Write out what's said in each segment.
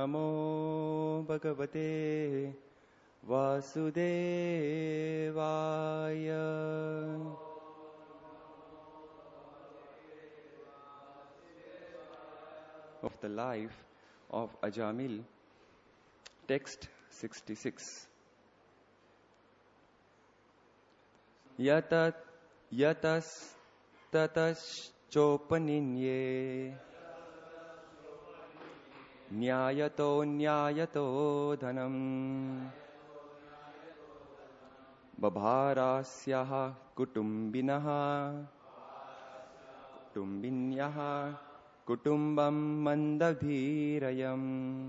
नमो भगवते वासुदेवाय. Of the life of Ajamil, text 66. Yatas tataschopaninnye न्यायतो Dhanam बभारास्याः कुटुम्बिन्यः कुटुम्बं मन्दधीरयम्.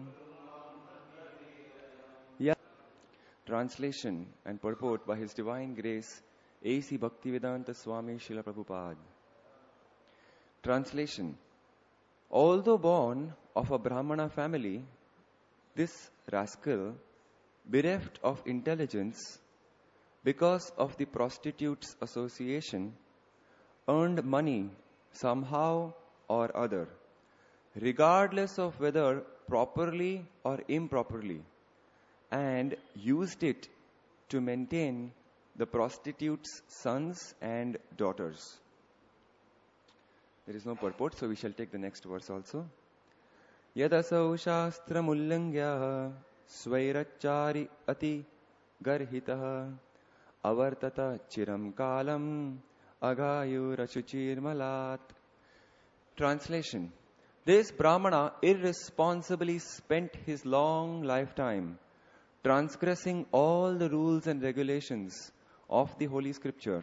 Translation and purport by His Divine Grace A.C. Bhaktivedanta Swami Srila Prabhupada. Translation. Although born of a Brahmana family, this rascal, bereft of intelligence because of the prostitute's association, earned money somehow or other, regardless of whether properly or improperly, and used it to maintain the prostitute's sons and daughters. There is no purport, so we shall take the next verse also. Yadasau shastram ullangya svairachari ati garhitah avartata chiram kalam agayurachuchirmalat. Translation. This Brahmana irresponsibly spent his long lifetime transgressing all the rules and regulations of the Holy Scripture,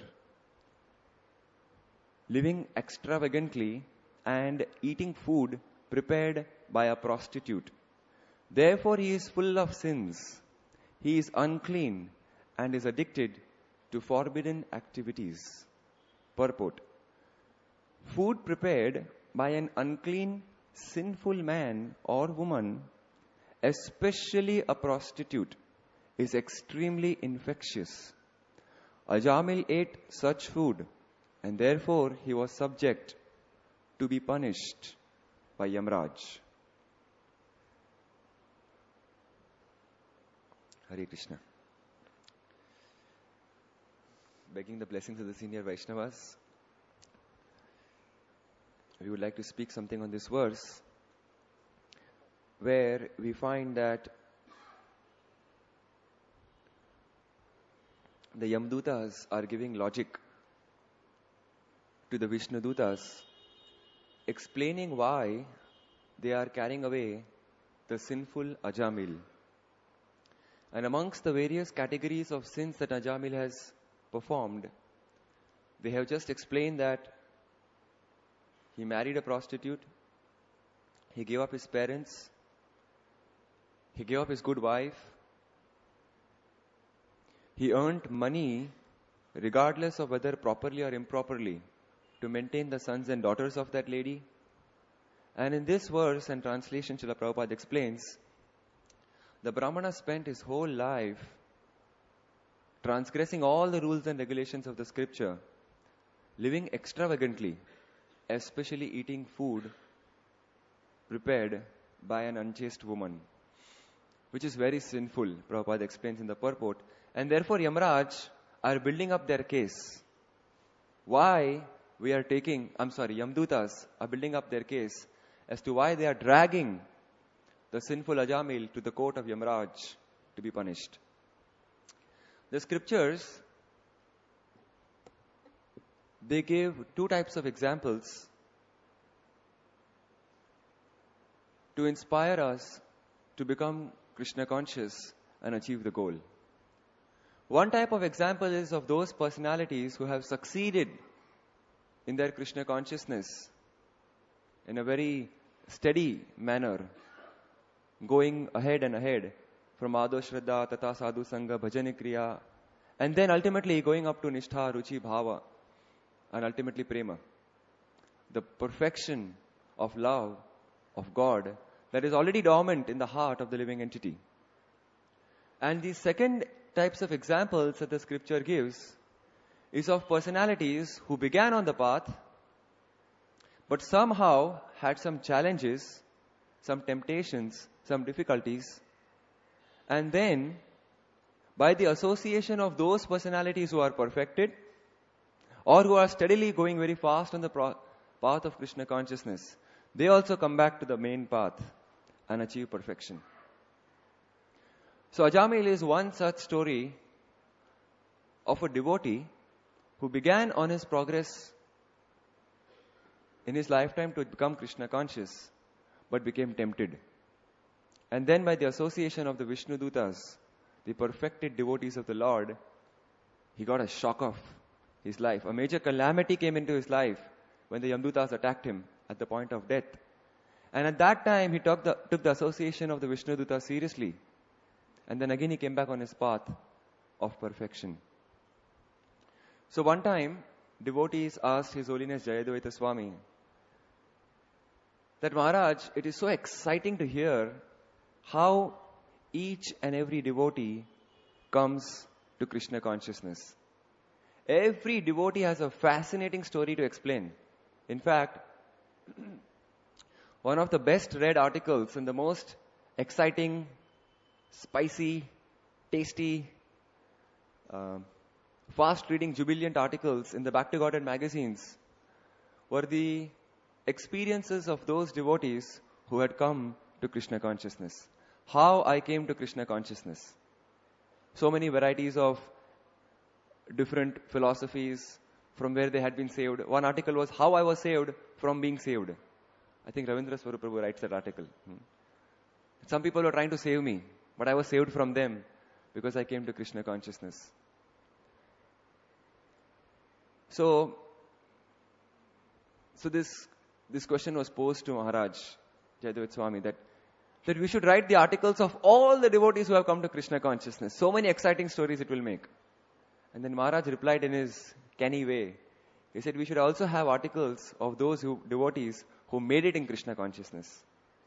living extravagantly and eating food prepared by a prostitute. Therefore, he is full of sins. He is unclean and is addicted to forbidden activities. Purport. Food prepared by an unclean, sinful man or woman, especially a prostitute, is extremely infectious. Ajamil ate such food, and therefore he was subject to be punished by Yamraj. Hare Krishna. Begging the blessings of the senior Vaishnavas, we would like to speak something on this verse, where we find that the Yamdutas are giving logic to the Vishnudutas, explaining why they are carrying away the sinful Ajamil. And amongst the various categories of sins that Ajamil has performed, they have just explained that he married a prostitute, he gave up his parents, he gave up his good wife, he earned money regardless of whether properly or improperly to maintain the sons and daughters of that lady. And in this verse and translation, Srila Prabhupada explains, the Brahmana spent his whole life transgressing all the rules and regulations of the scripture, living extravagantly, especially eating food prepared by an unchaste woman, which is very sinful, Prabhupada explains in the purport. And therefore Yamraj are building up their case. Why we are Yamdutas are building up their case as to why they are dragging the sinful Ajamil to the court of Yamraj to be punished. The scriptures, they give two types of examples to inspire us to become Krishna conscious and achieve the goal. One type of example is of those personalities who have succeeded in their Krishna consciousness in a very steady manner, going ahead and ahead from Ado Shraddha, Tata Sadhu Sangha, Bhajani Kriya, and then ultimately going up to Nishtha, Ruchi, Bhava, and ultimately Prema. The perfection of love of God that is already dormant in the heart of the living entity. And the second types of examples that the scripture gives is of personalities who began on the path but somehow had some challenges some temptations, some difficulties, and then by the association of those personalities who are perfected or who are steadily going very fast on the path of Krishna consciousness, they also come back to the main path and achieve perfection. So Ajamil is one such story of a devotee who began on his progress in his lifetime to become Krishna conscious, but became tempted. And then by the association of the Vishnu Dutas, the perfected devotees of the Lord, he got a shock of his life. A major calamity came into his life when the Yamdutas attacked him at the point of death. And at that time, he took the association of the Vishnu Dutas seriously. And then again he came back on his path of perfection. So one time, devotees asked His Holiness Jayadvaita Swami that, Maharaj, it is so exciting to hear how each and every devotee comes to Krishna consciousness. Every devotee has a fascinating story to explain. In fact, one of the best read articles and the most exciting, spicy, tasty, fast-reading, jubilant articles in the Back to Godhead magazines were the experiences of those devotees who had come to Krishna consciousness. How I came to Krishna consciousness. So many varieties of different philosophies from where they had been saved. One article was how I was saved from being saved. I think Ravindra Swaruprabhu writes that article. Some people were trying to save me, but I was saved from them because I came to Krishna consciousness. So this question was posed to Maharaj Jayadvaita Swami that we should write the articles of all the devotees who have come to Krishna consciousness. So many exciting stories it will make. And then Maharaj replied in his canny way. He said we should also have articles of those devotees who made it in Krishna consciousness.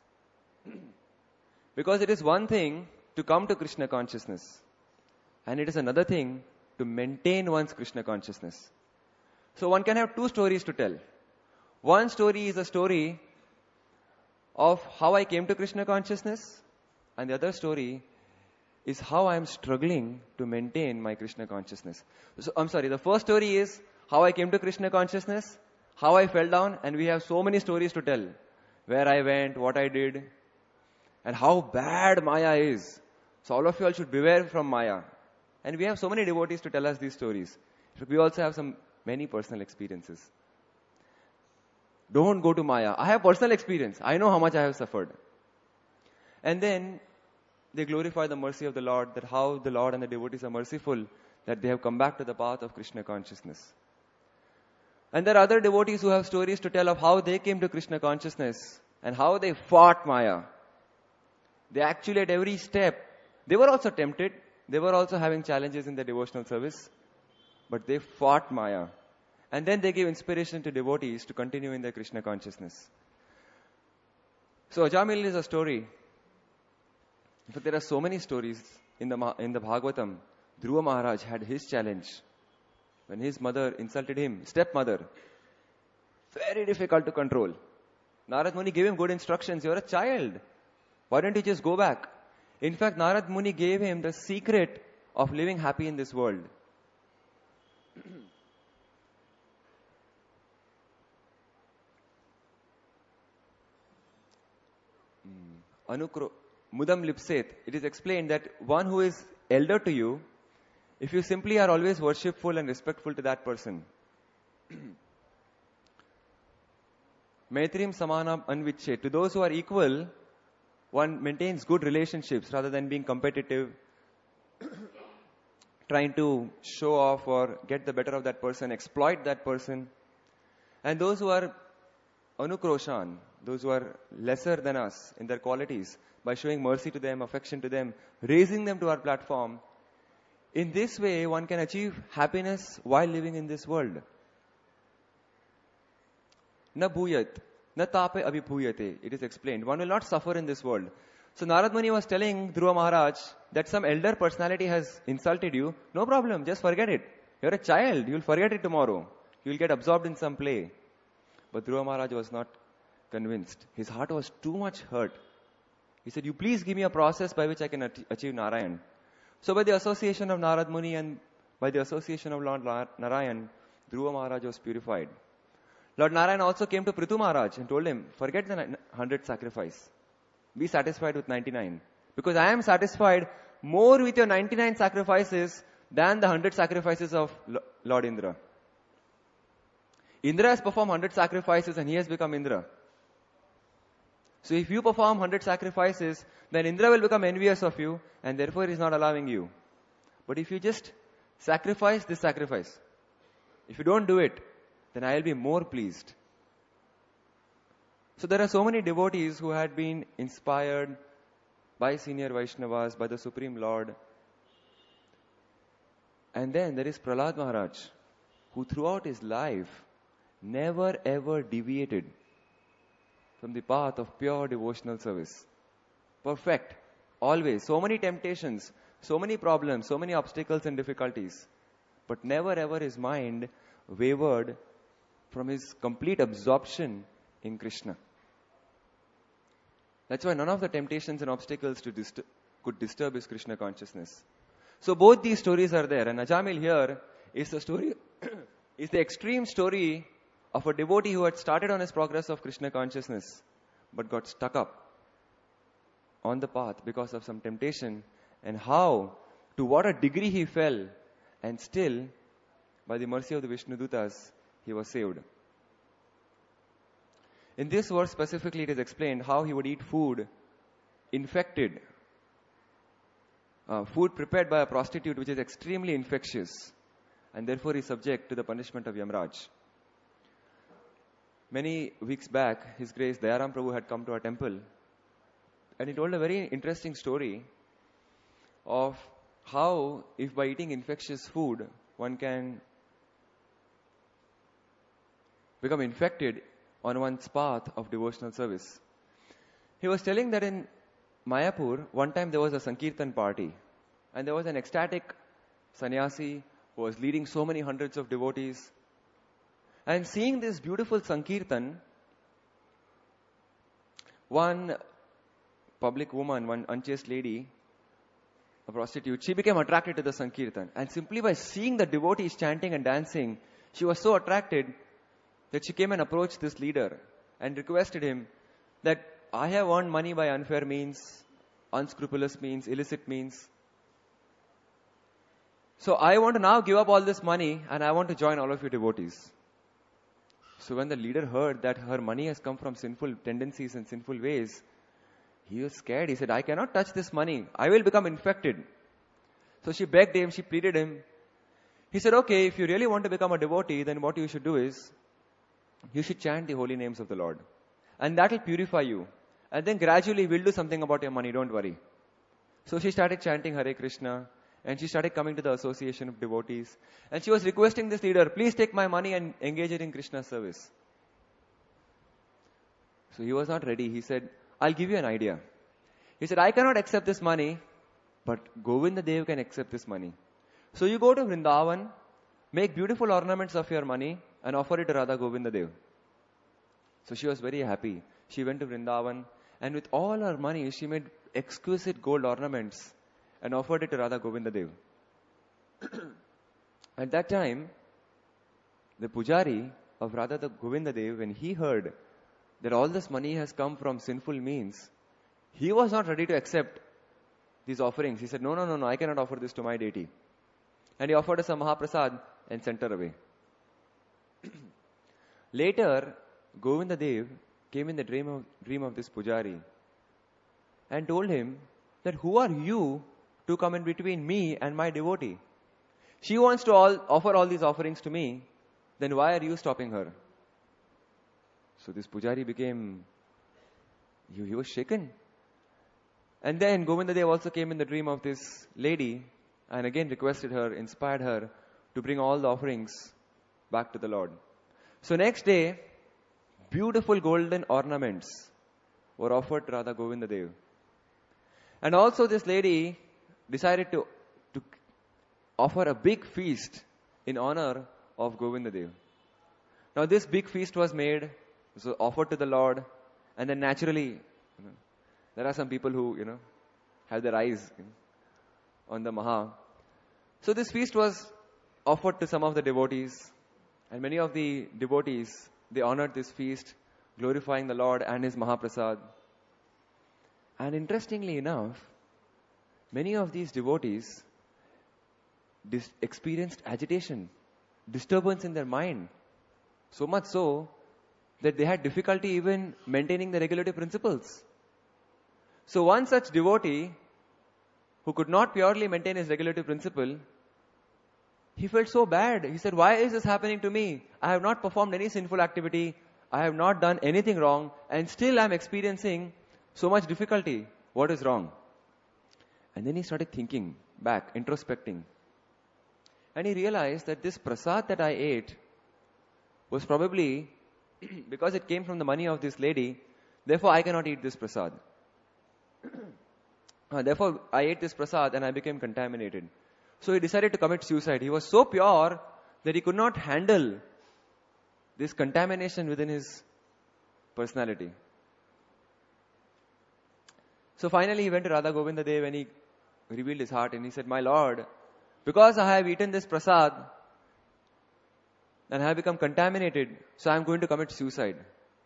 Because it is one thing to come to Krishna consciousness, and it is another thing to maintain one's Krishna consciousness. So one can have two stories to tell. One story is a story of how I came to Krishna consciousness, and the other story is how I am struggling to maintain my Krishna consciousness. So, the first story is how I came to Krishna consciousness, how I fell down, and we have so many stories to tell. Where I went, what I did, and how bad Maya is. So all of you all should beware from Maya. And we have so many devotees to tell us these stories. We also have many personal experiences. Don't go to Maya. I have personal experience. I know how much I have suffered. And then they glorify the mercy of the Lord, that how the Lord and the devotees are merciful, that they have come back to the path of Krishna consciousness. And there are other devotees who have stories to tell of how they came to Krishna consciousness and how they fought Maya. They actually at every step, they were also tempted. They were also having challenges in their devotional service. But they fought Maya. And then they gave inspiration to devotees to continue in their Krishna consciousness. So Ajamil is a story. But there are so many stories in the Bhagavatam. Dhruva Maharaj had his challenge when his mother insulted him, stepmother. Very difficult to control. Narad Muni gave him good instructions. You're a child. Why don't you just go back? In fact, Narad Muni gave him the secret of living happy in this world. Mudam Lipset, it is explained that one who is elder to you, if you simply are always worshipful and respectful to that person, Maitrim Samanam Anvichet, to those who are equal, one maintains good relationships rather than being competitive, trying to show off or get the better of that person, exploit that person. And those who are Anukroshan, those who are lesser than us in their qualities, by showing mercy to them, affection to them, raising them to our platform. In this way, one can achieve happiness while living in this world. Na bhuyat, na tape abhibhuyate. It is explained. One will not suffer in this world. So Narad Muni was telling Dhruva Maharaj that some elder personality has insulted you. No problem, just forget it. You're a child, you'll forget it tomorrow. You'll get absorbed in some play. But Dhruva Maharaj was not convinced. His heart was too much hurt. He said, you please give me a process by which I can achieve Narayan. So by the association of Narad Muni and by the association of Lord Narayan, Dhruva Maharaj was purified. Lord Narayan also came to Prithu Maharaj and told him, forget the 100 sacrifice. Be satisfied with 99. Because I am satisfied more with your 99 sacrifices than the 100 sacrifices of Lord Indra. Indra has performed 100 sacrifices and he has become Indra. So if you perform 100 sacrifices, then Indra will become envious of you and therefore he is not allowing you. But if you just sacrifice this sacrifice, if you don't do it, then I will be more pleased. So there are so many devotees who had been inspired by senior Vaishnavas, by the Supreme Lord. And then there is Prahlad Maharaj, who throughout his life never ever deviated from the path of pure devotional service. Perfect. Always. So many temptations, so many problems, so many obstacles and difficulties. But never ever his mind wavered from his complete absorption in Krishna. That's why none of the temptations and obstacles could disturb his Krishna consciousness. So both these stories are there. And Ajamil here is the story, is the extreme story of a devotee who had started on his progress of Krishna consciousness, but got stuck up on the path because of some temptation, and how, to what a degree he fell, and still, by the mercy of the Vishnudutas, he was saved. In this verse specifically, it is explained how he would eat food infected, food prepared by a prostitute which is extremely infectious, and therefore is subject to the punishment of Yamraj. Many weeks back, His Grace Dayaram Prabhu had come to our temple, and he told a very interesting story of how, if by eating infectious food, one can become infected on one's path of devotional service. He was telling that in Mayapur, one time there was a Sankirtan party, and there was an ecstatic sannyasi who was leading so many hundreds of devotees. And seeing this beautiful Sankirtan, one public woman, one unchaste lady, a prostitute, she became attracted to the Sankirtan. And simply by seeing the devotees chanting and dancing, she was so attracted that she came and approached this leader and requested him that I have earned money by unfair means, unscrupulous means, illicit means. So I want to now give up all this money and I want to join all of you devotees. So when the leader heard that her money has come from sinful tendencies and sinful ways, he was scared. He said, I cannot touch this money. I will become infected. So she begged him, she pleaded him. He said, okay, if you really want to become a devotee, then what you should do is, you should chant the holy names of the Lord. And that will purify you. And then gradually we'll do something about your money, don't worry. So she started chanting Hare Krishna. And she started coming to the association of devotees. And she was requesting this leader, please take my money and engage it in Krishna's service. So he was not ready. He said, I'll give you an idea. He said, I cannot accept this money, but Govinda Dev can accept this money. So you go to Vrindavan, make beautiful ornaments of your money and offer it to Radha Govinda Dev. So she was very happy. She went to Vrindavan and with all her money, she made exquisite gold ornaments and offered it to Radha Govinda Dev. At that time, the pujari of Radha Govinda Dev, when he heard that all this money has come from sinful means, he was not ready to accept these offerings. He said, no, I cannot offer this to my deity. And he offered us a Mahaprasad and sent her away. Later, Govinda Dev came in the dream of this pujari and told him that who are you to come in between me and my devotee? She wants to offer all these offerings to me, then why are you stopping her? So this pujari he was shaken. And then Govinda Dev also came in the dream of this lady and again requested her, inspired her to bring all the offerings back to the Lord. So next day, beautiful golden ornaments were offered to Radha Govinda Dev. And also this lady decided to offer a big feast in honor of Govinda Dev. Now this big feast was made, so offered to the Lord, and then naturally There are some people who, have their eyes on the Maha. So this feast was offered to some of the devotees, and many of the devotees, they honored this feast, glorifying the Lord and His Mahaprasad. And interestingly enough, many of these devotees experienced agitation, disturbance in their mind, so much so that they had difficulty even maintaining the regulative principles. So one such devotee who could not purely maintain his regulative principle, he felt so bad. He said, why is this happening to me? I have not performed any sinful activity. I have not done anything wrong, and still I am experiencing so much difficulty. What is wrong? And then he started thinking back, introspecting. And he realized that this prasad that I ate was probably because it came from the money of this lady, therefore I cannot eat this prasad. Therefore I ate this prasad and I became contaminated. So he decided to commit suicide. He was so pure that he could not handle this contamination within his personality. So finally he went to Radha Govinda Dev and he revealed his heart and he said, my Lord, because I have eaten this prasad and I have become contaminated, so I am going to commit suicide.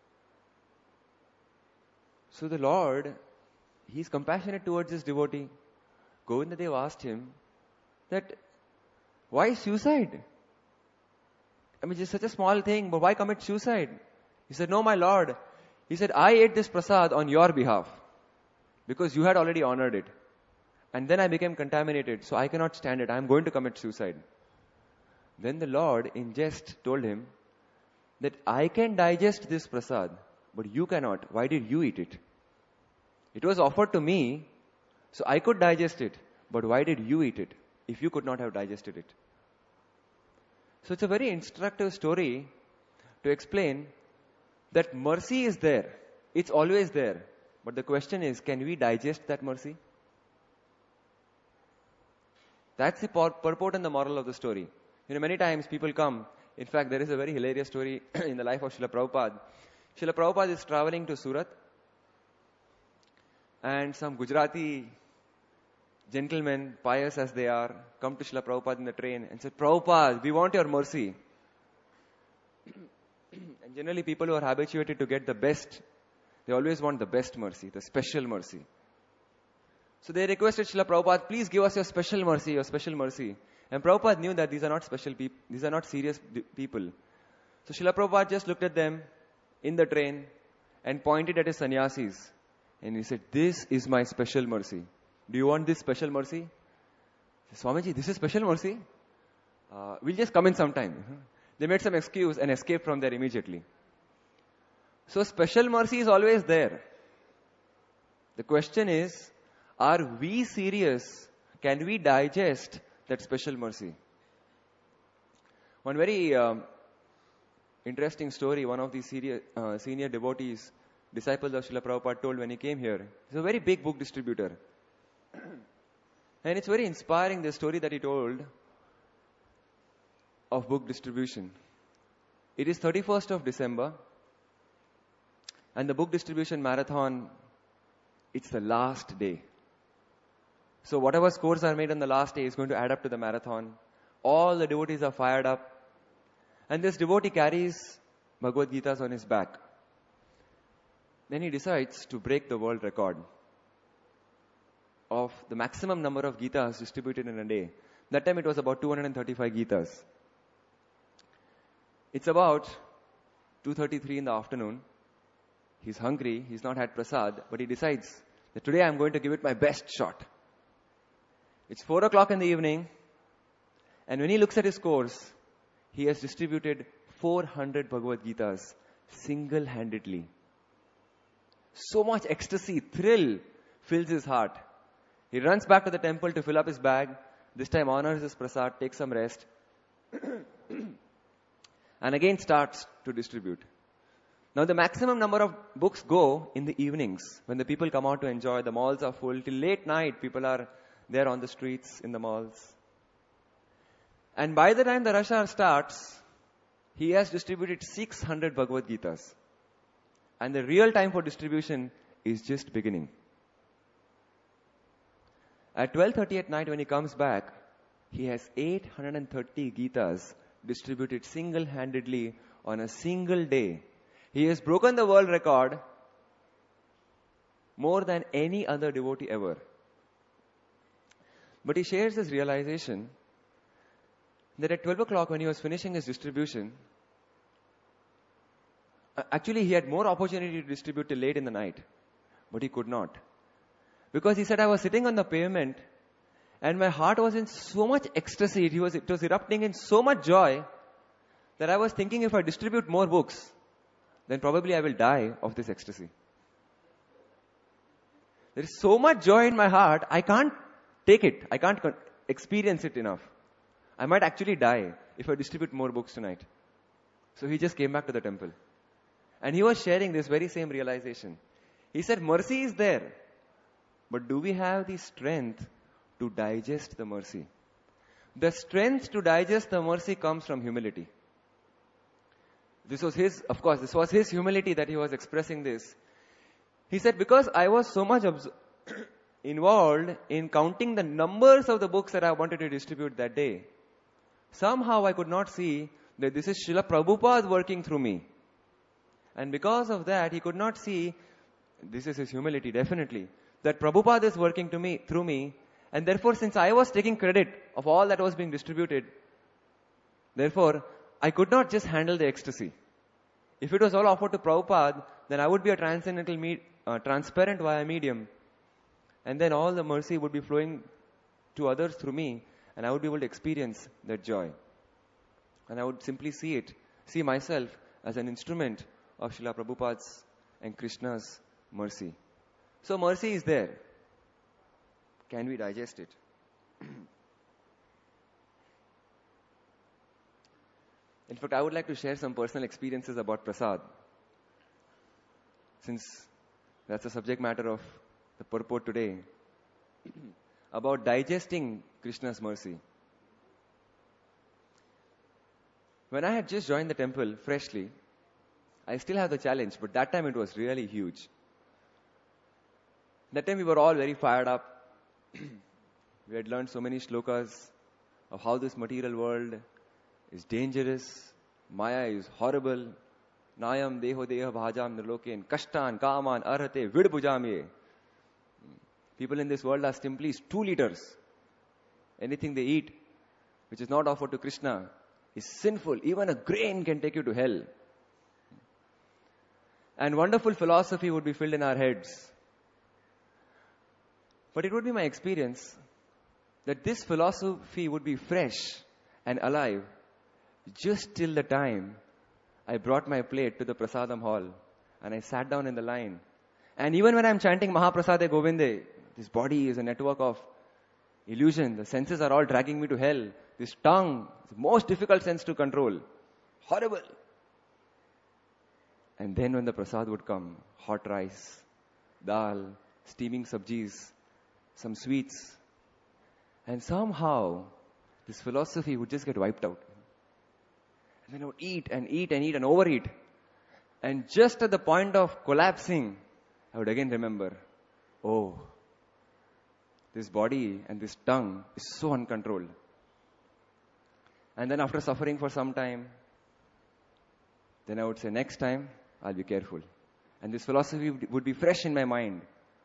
So the Lord, He is compassionate towards this devotee. Govinda Dev asked him that, why suicide? I mean, just such a small thing, but why commit suicide? He said, no, my Lord. He said, I ate this prasad on your behalf because you had already honored it. And then I became contaminated, so I cannot stand it. I am going to commit suicide. Then the Lord, in jest, told him that I can digest this prasad, but you cannot. Why did you eat it? It was offered to me, so I could digest it. But why did you eat it if you could not have digested it? So it's a very instructive story to explain that mercy is there. It's always there. But the question is, can we digest that mercy? That's the purport and the moral of the story. Many times people come. In fact, there is a very hilarious story in the life of Srila Prabhupada. Srila Prabhupada is traveling to Surat, and some Gujarati gentlemen, pious as they are, come to Srila Prabhupada in the train and say, Prabhupada, we want your mercy. And generally people who are habituated to get the best, they always want the best mercy, the special mercy. So they requested Srila Prabhupada, please give us your special mercy, your special mercy. And Prabhupada knew that these are not special people, these are not serious people. So Srila Prabhupada just looked at them in the train and pointed at his sannyasis. And he said, this is my special mercy. Do you want this special mercy? Swamiji, this is special mercy? We'll just come in sometime. They made some excuse and escaped from there immediately. So special mercy is always there. The question is, are we serious? Can we digest that special mercy? One very interesting story, one of the senior devotees, disciples of Srila Prabhupada told when he came here. He's a very big book distributor. And it's very inspiring, the story that he told of book distribution. It is 31st of December and the book distribution marathon, it's the last day. So whatever scores are made on the last day is going to add up to the marathon. All the devotees are fired up. And this devotee carries Bhagavad Gita's on his back. Then he decides to break the world record of the maximum number of Gitas distributed in a day. That time it was about 235 Gitas. It's about 2:33 in the afternoon. He's hungry, he's not had prasad, but he decides that today I'm going to give it my best shot. It's 4 o'clock in the evening, and when he looks at his scores, he has distributed 400 Bhagavad Gitas single-handedly. So much ecstasy, thrill fills his heart. He runs back to the temple to fill up his bag, this time honors his prasad, takes some rest, and again starts to distribute. Now the maximum number of books go in the evenings, when the people come out to enjoy. The malls are full. Till late night, people are there on the streets, in the malls. And by the time the rush hour starts, he has distributed 600 Bhagavad Gitas. And the real time for distribution is just beginning. At 12:30 at night when he comes back, he has 830 Gitas distributed single-handedly on a single day. He has broken the world record more than any other devotee ever. But he shares this realization that at 12 o'clock when he was finishing his distribution, actually he had more opportunity to distribute till late in the night, but he could not. Because he said, I was sitting on the pavement and my heart was in so much ecstasy, it was erupting in so much joy that I was thinking if I distribute more books, then probably I will die of this ecstasy. There is so much joy in my heart, I can't take it. I can't experience it enough. I might actually die if I distribute more books tonight. So he just came back to the temple. And he was sharing this very same realization. He said, mercy is there. But do we have the strength to digest the mercy? The strength to digest the mercy comes from humility. This was his humility that he was expressing this. He said, because I was so much involved in counting the numbers of the books that I wanted to distribute that day, somehow I could not see that this is Srila Prabhupada working through me. And because of that, he could not see, this is his humility definitely, that Prabhupada is working through me, and therefore since I was taking credit of all that was being distributed, therefore I could not just handle the ecstasy. If it was all offered to Prabhupada, then I would be a transcendental transparent via medium, and then all the mercy would be flowing to others through me, and I would be able to experience that joy. And I would simply see myself as an instrument of Srila Prabhupada's and Krishna's mercy. So mercy is there. Can we digest it? In fact, I would like to share some personal experiences about prasad, since that's the subject matter of the purport today, about digesting Krishna's mercy. When I had just joined the temple freshly, I still have the challenge, but that time it was really huge. That time we were all very fired up. We had learned so many shlokas of how this material world is dangerous, Maya is horrible, Nayam deho deha bhajam nirloken, kashtan, kaman, arhate, vidbhujamye. People in this world are simply 2 liters. Anything they eat, which is not offered to Krishna, is sinful. Even a grain can take you to hell. And wonderful philosophy would be filled in our heads. But it would be my experience that this philosophy would be fresh and alive just till the time I brought my plate to the prasadam hall and I sat down in the line. And even when I'm chanting Mahaprasade Govinde, this body is a network of illusion. The senses are all dragging me to hell. This tongue is the most difficult sense to control. Horrible. And then when the prasad would come, hot rice, dal, steaming sabjis, some sweets, and somehow this philosophy would just get wiped out. And then I would eat and eat and eat and overeat. And just at the point of collapsing, I would again remember, oh, this body and this tongue is so uncontrolled. And then after suffering for some time, then I would say, next time, I'll be careful. And this philosophy would be fresh in my mind.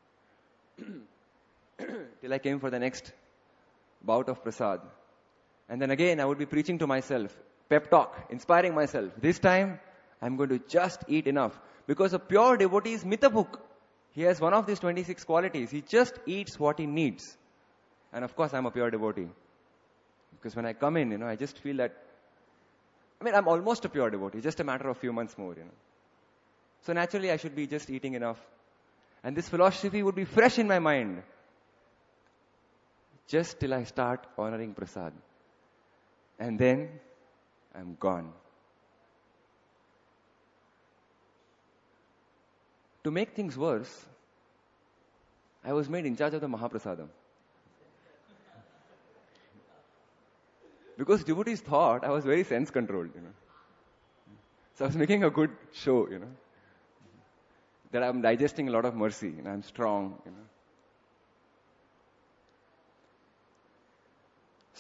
Till I came for the next bout of prasad. And then again, I would be preaching to myself, pep talk, inspiring myself. This time, I'm going to just eat enough. Because a pure devotee is mitabhuk. He has one of these 26 qualities. He just eats what he needs. And of course, I'm a pure devotee. Because when I come in, I just feel that, I'm almost a pure devotee. Just a matter of few months more, So naturally, I should be just eating enough. And this philosophy would be fresh in my mind. Just till I start honoring prasad. And then, I'm gone. To make things worse, I was made in charge of the Mahaprasadam. Because devotees thought I was very sense controlled, So I was making a good show, that I'm digesting a lot of mercy, and I'm strong,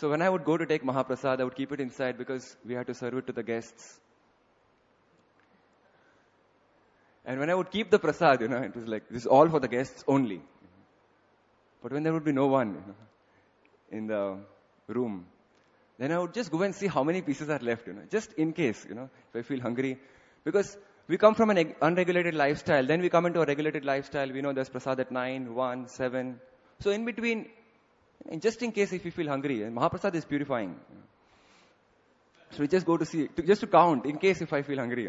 So when I would go to take Mahaprasad, I would keep it inside because we had to serve it to the guests. And when I would keep the prasad, it was like, this is all for the guests only. But when there would be no one, in the room, then I would just go and see how many pieces are left, just in case, if I feel hungry. Because we come from an unregulated lifestyle, then we come into a regulated lifestyle. We know there's prasad at 9, 1, 7. So in between, just in case if you feel hungry, and Mahaprasad is purifying. So we just go to see, just to count, in case if I feel hungry,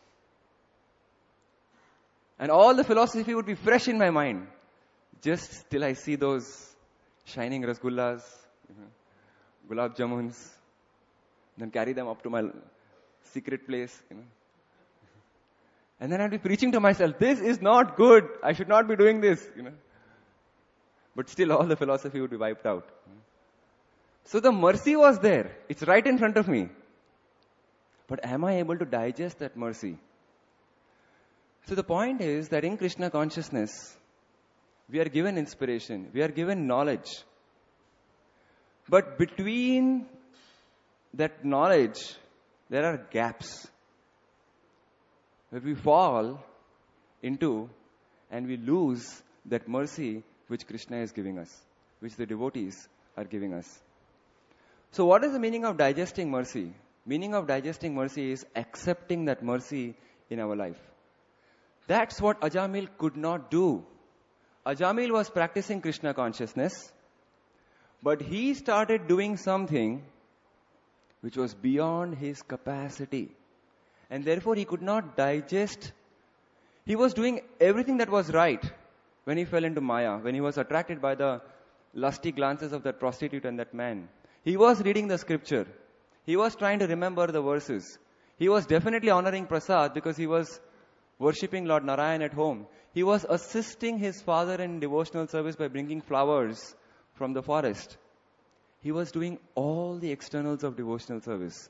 And all the philosophy would be fresh in my mind, just till I see those shining rasgullas, gulab jamuns, then carry them up to my secret place, And then I'd be preaching to myself, this is not good, I should not be doing this, But still all the philosophy would be wiped out. So the mercy was there, it's right in front of me. But am I able to digest that mercy? So the point is that in Krishna consciousness, we are given inspiration, we are given knowledge. But between that knowledge, there are gaps where we fall into and we lose that mercy which Krishna is giving us, which the devotees are giving us. So what is the meaning of digesting mercy? Meaning of digesting mercy is accepting that mercy in our life. That's what Ajamil could not do. Ajamil was practicing Krishna consciousness, but he started doing something which was beyond his capacity. And therefore he could not digest. He was doing everything that was right when he fell into Maya, when he was attracted by the lusty glances of that prostitute and that man. He was reading the scripture. He was trying to remember the verses. He was definitely honoring Prasad because he was worshipping Lord Narayan at home. He was assisting his father in devotional service by bringing flowers from the forest. He was doing all the externals of devotional service.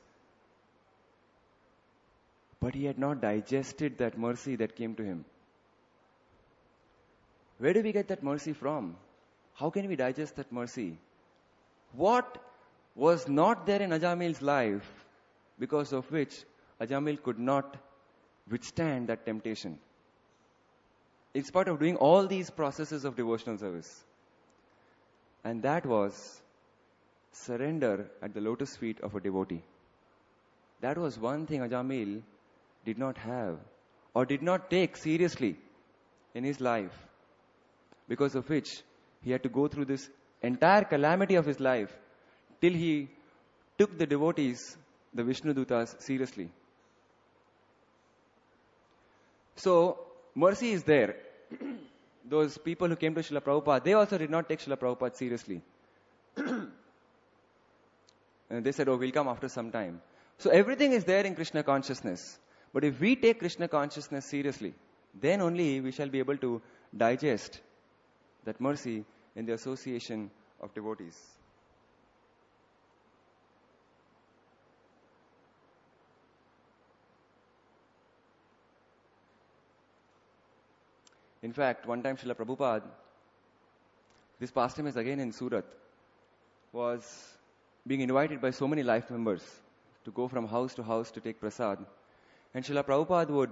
But he had not digested that mercy that came to him. Where do we get that mercy from? How can we digest that mercy? What was not there in Ajamil's life because of which Ajamil could not withstand that temptation? In spite of doing all these processes of devotional service. And that was surrender at the lotus feet of a devotee. That was one thing Ajamil did not have or did not take seriously in his life, because of which he had to go through this entire calamity of his life till he took the devotees, the Vishnu Dutas, seriously. So, mercy is there. Those people who came to Srila Prabhupada, they also did not take Srila Prabhupada seriously. And they said, we'll come after some time. So everything is there in Krishna consciousness. But if we take Krishna consciousness seriously, then only we shall be able to digest that mercy in the association of devotees. In fact, one time Srila Prabhupada, this pastime is again in Surat, was being invited by so many life members to go from house to house to take prasad. And Srila Prabhupada would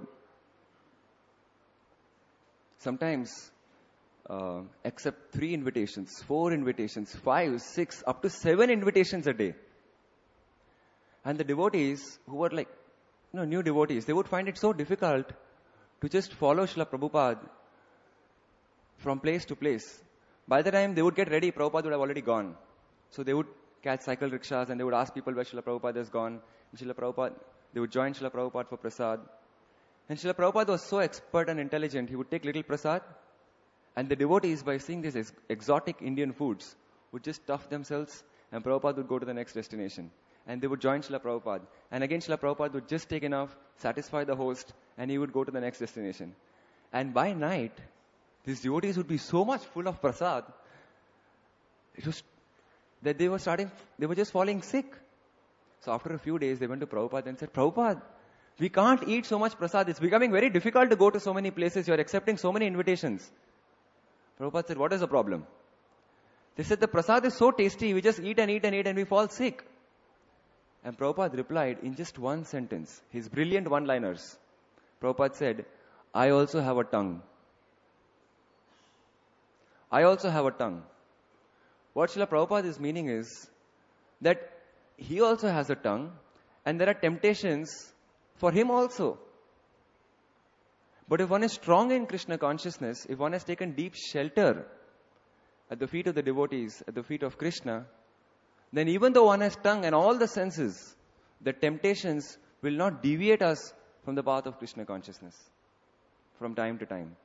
sometimes accept 3 invitations, 4 invitations, 5, 6, up to 7 invitations a day. And the devotees who were like, new devotees, they would find it so difficult to just follow Srila Prabhupada from place to place. By the time they would get ready, Prabhupada would have already gone. So they would catch cycle rickshaws and they would ask people where Srila Prabhupada has gone. And they would join Srila Prabhupada for prasad. And Srila Prabhupada was so expert and intelligent, he would take little prasad. And the devotees, by seeing these exotic Indian foods, would just stuff themselves and Prabhupada would go to the next destination. And they would join Srila Prabhupada. And again Srila Prabhupada would just take enough, satisfy the host, and he would go to the next destination. And by night, these devotees would be so much full of prasad, it was that they were just falling sick. So after a few days, they went to Prabhupada and said, Prabhupada, we can't eat so much prasad. It's becoming very difficult to go to so many places. You're accepting so many invitations. Prabhupada said, what is the problem? They said the prasad is so tasty, we just eat and eat and eat and we fall sick. And Prabhupada replied in just one sentence, his brilliant one-liners. Prabhupada said, I also have a tongue. I also have a tongue. What Srila Prabhupada is meaning is that he also has a tongue and there are temptations for him also. But if one is strong in Krishna consciousness, if one has taken deep shelter at the feet of the devotees, at the feet of Krishna, then even though one has tongue and all the senses, the temptations will not deviate us from the path of Krishna consciousness from time to time.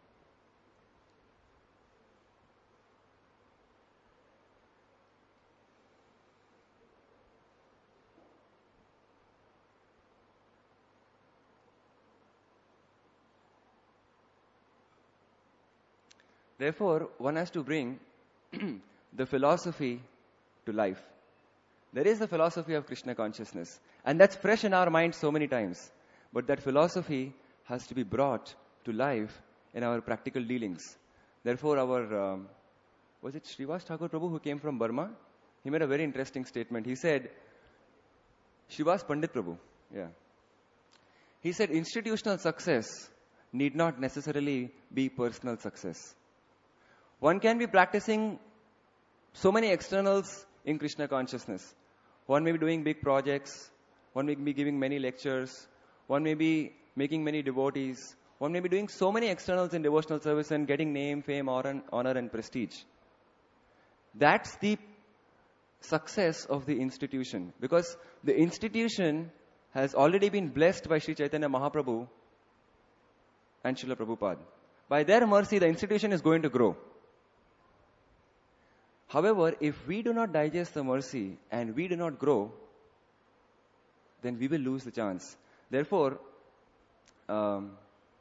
Therefore, one has to bring the philosophy to life. There is the philosophy of Krishna consciousness, and that's fresh in our minds so many times. But that philosophy has to be brought to life in our practical dealings. Therefore, our, was it Srivas Thakur Prabhu who came from Burma? He made a very interesting statement. He said, Srivas Pandit Prabhu, yeah. He said, institutional success need not necessarily be personal success. One can be practicing so many externals in Krishna consciousness. One may be doing big projects, one may be giving many lectures, one may be making many devotees, one may be doing so many externals in devotional service and getting name, fame, honor and prestige. That's the success of the institution, because the institution has already been blessed by Sri Chaitanya Mahaprabhu and Srila Prabhupada. By their mercy, the institution is going to grow. However, if we do not digest the mercy and we do not grow, then we will lose the chance. Therefore, Chaitanya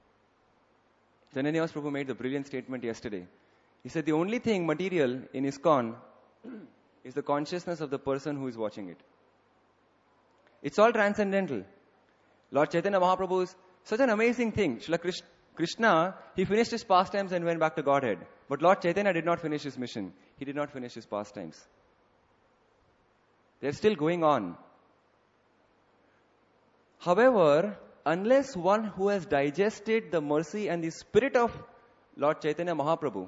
Prabhu made the brilliant statement yesterday. He said the only thing material in ISKCON is the consciousness of the person who is watching it. It's all transcendental. Lord Chaitanya Mahaprabhu is such an amazing thing. Srila Krishna, he finished his pastimes and went back to Godhead. But Lord Chaitanya did not finish his mission. He did not finish his pastimes. They're still going on. However, unless one who has digested the mercy and the spirit of Lord Chaitanya Mahaprabhu,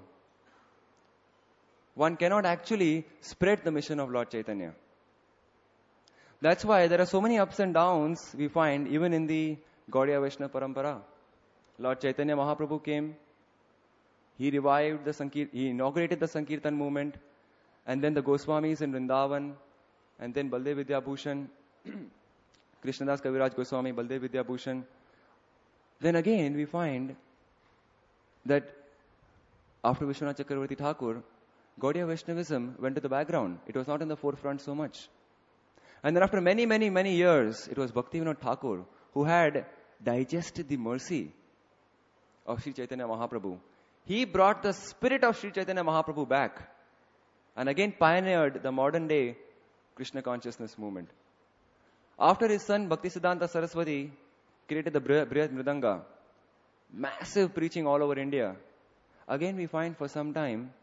one cannot actually spread the mission of Lord Chaitanya. That's why there are so many ups and downs we find even in the Gaudiya Vaishnava Parampara. Lord Chaitanya Mahaprabhu came, he revived he inaugurated the Sankirtan movement, and then the Goswamis in Vrindavan, and then Baldev Vidya Bhushan, Krishnadas Kaviraj Goswami, Baldev Vidya Bhushan. Then again we find that after Vishwanath Chakravarti Thakur, Gaudiya Vaishnavism went to the background. It was not in the forefront so much. And then after many, many, many years, it was Bhaktivinoda Thakur who had digested the mercy of Sri Chaitanya Mahaprabhu. He brought the spirit of Sri Chaitanya Mahaprabhu back and again pioneered the modern day Krishna consciousness movement. After his son Bhaktisiddhanta Saraswati created the Brihad Mridanga, massive preaching all over India, again we find for some time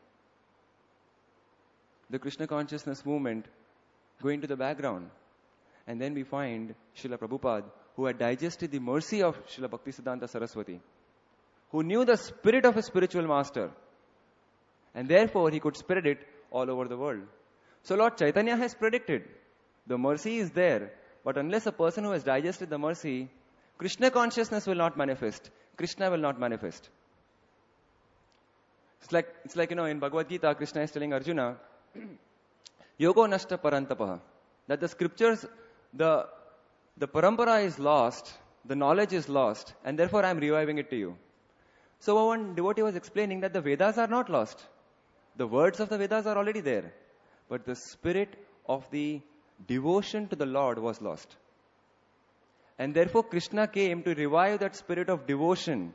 the Krishna consciousness movement going to the background. And then we find Srila Prabhupada, who had digested the mercy of Srila Bhaktisiddhanta Saraswati, who knew the spirit of a spiritual master, and therefore he could spread it all over the world. So Lord Chaitanya has predicted, the mercy is there, but unless a person who has digested the mercy, Krishna consciousness will not manifest. Krishna will not manifest. It's like in Bhagavad Gita, Krishna is telling Arjuna, Yogo nashta parantapaha, that the scriptures, the parampara is lost, the knowledge is lost, and therefore I am reviving it to you. So one devotee was explaining that the Vedas are not lost. The words of the Vedas are already there. But the spirit of the devotion to the Lord was lost. And therefore Krishna came to revive that spirit of devotion.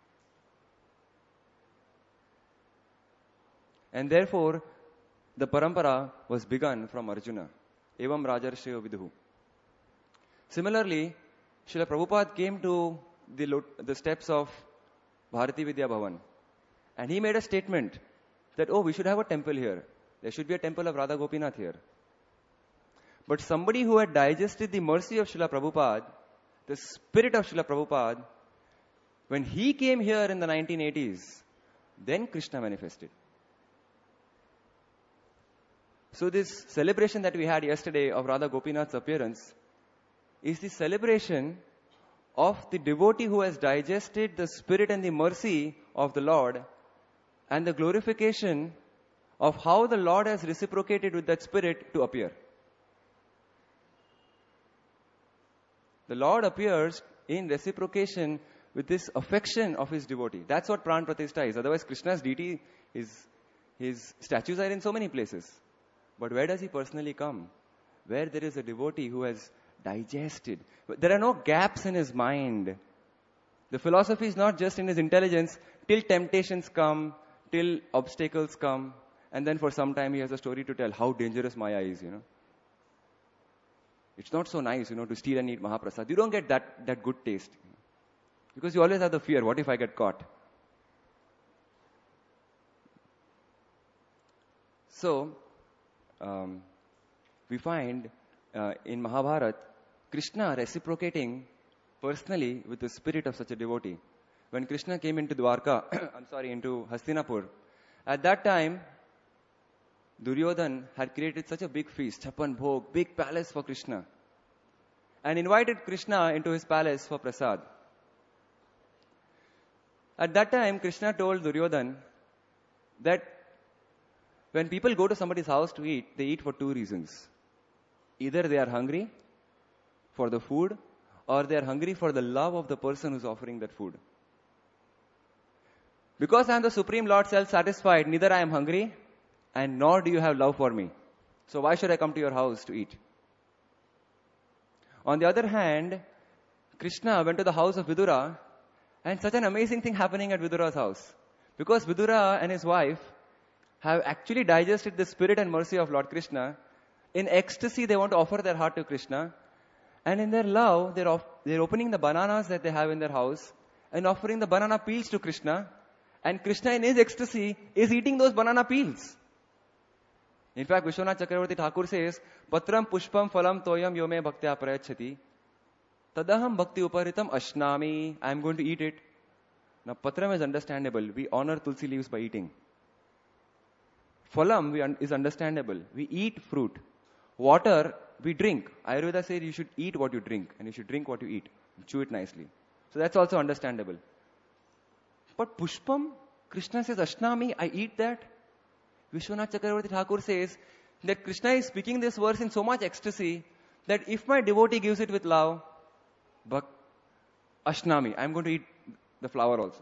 And therefore the parampara was begun from Arjuna. Evam Rajarshayo Viduhu. Similarly, Srila Prabhupada came to the steps of Bharati Vidya Bhavan. And he made a statement that, we should have a temple here. There should be a temple of Radha Gopinath here. But somebody who had digested the mercy of Srila Prabhupada, the spirit of Srila Prabhupada, when he came here in the 1980s, then Krishna manifested. So this celebration that we had yesterday of Radha Gopinath's appearance is the celebration of the devotee who has digested the spirit and the mercy of the Lord, and the glorification of how the Lord has reciprocated with that spirit to appear. The Lord appears in reciprocation with this affection of his devotee. That's what Pran Pratishtha is. Otherwise, Krishna's deity, his statues are in so many places. But where does he personally come? Where there is a devotee who has digested. There are no gaps in his mind. The philosophy is not just in his intelligence till temptations come, till obstacles come, and then for some time he has a story to tell how dangerous Maya is, It's not so nice, to steal and eat Mahaprasad. You don't get that good taste. Because you always have the fear, what if I get caught? So, we find in Mahabharata, Krishna reciprocating personally with the spirit of such a devotee. When Krishna came into Dwarka, into Hastinapur, at that time, Duryodhan had created such a big feast, Chapan Bhog, big palace for Krishna, and invited Krishna into his palace for prasad. At that time, Krishna told Duryodhan that when people go to somebody's house to eat, they eat for two reasons. Either they are hungry for the food, or they are hungry for the love of the person who's offering that food. Because I am the Supreme Lord self-satisfied, neither I am hungry, and nor do you have love for me. So why should I come to your house to eat? On the other hand, Krishna went to the house of Vidura, and such an amazing thing happening at Vidura's house. Because Vidura and his wife have actually digested the spirit and mercy of Lord Krishna. In ecstasy, they want to offer their heart to Krishna. And in their love, they're opening the bananas that they have in their house and offering the banana peels to Krishna. And Krishna in his ecstasy is eating those banana peels. In fact, Vishwanath Chakravarti Thakur says, Patram pushpam phalam toyam yome bhaktya prayachati. Tadaham bhakti uparitam ashnami. I am going to eat it. Now, patram is understandable. We honor tulsi leaves by eating. Phalam is understandable. We eat fruit. Water, we drink. Ayurveda says you should eat what you drink, and you should drink what you eat. Chew it nicely. So that's also understandable. But pushpam, Krishna says, ashnami, I eat that. Vishwanath Chakravarti Thakur says that Krishna is speaking this verse in so much ecstasy that if my devotee gives it with love, but ashnami, I'm going to eat the flower also.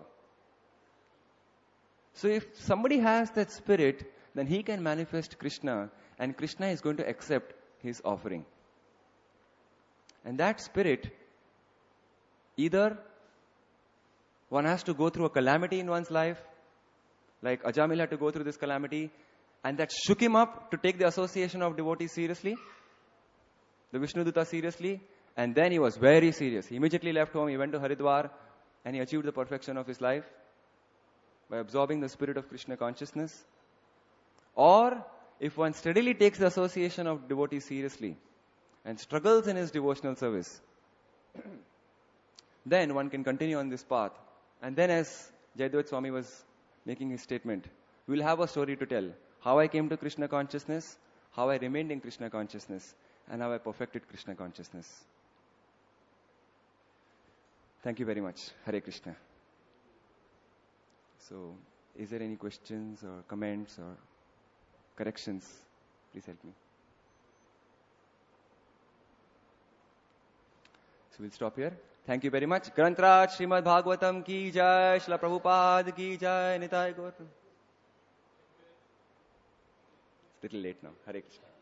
So if somebody has that spirit, then he can manifest Krishna, and Krishna is going to accept his offering. And that spirit, either one has to go through a calamity in one's life, like Ajamil had to go through this calamity, and that shook him up to take the association of devotees seriously, the Vishnuduta seriously, and then he was very serious. He immediately left home, he went to Haridwar, and he achieved the perfection of his life by absorbing the spirit of Krishna consciousness. Or, if one steadily takes the association of devotees seriously and struggles in his devotional service, then one can continue on this path. And then, as Jayadvaita Swami was making his statement, we will have a story to tell. How I came to Krishna consciousness, how I remained in Krishna consciousness, and how I perfected Krishna consciousness. Thank you very much. Hare Krishna. So, is there any questions or comments or corrections? Please help me. So we'll stop here. Thank you very much. Grantraj Srimad Bhagavatam ki jai, Srila Prabhupada ki jai, Nitai Gaur. It's a little late now. Hare Krishna.